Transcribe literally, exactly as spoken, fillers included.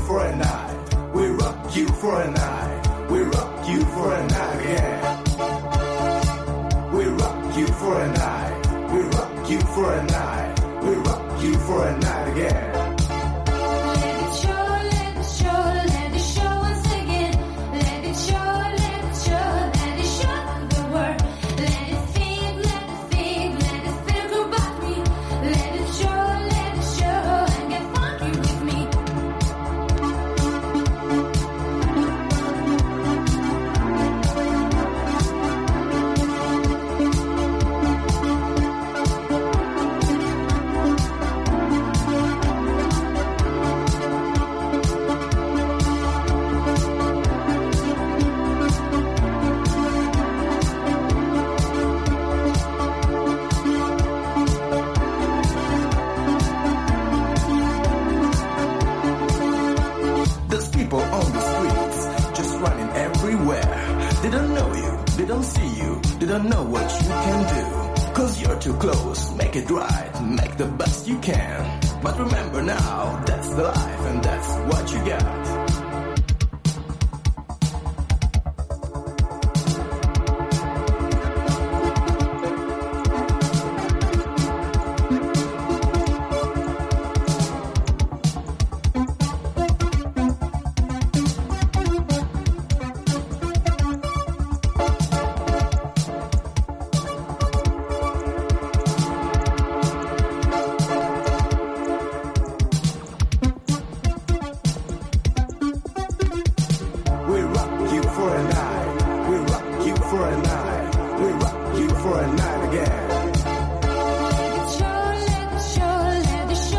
for a night. We rock you for a night. We rock you for a night again. We rock you for a night. We rock you for a night. We rock you for a night again. Let it show, let it show, let it show once again. Let it show, let it show, let it show the world. Let it think, let it think, let it think about me. Let it show, let it show, and get funky with me. They don't know you, they don't see you, they don't know what you can do. Cause you're too close, make it right, make the best you can. But remember now, that's the life and that's what you got.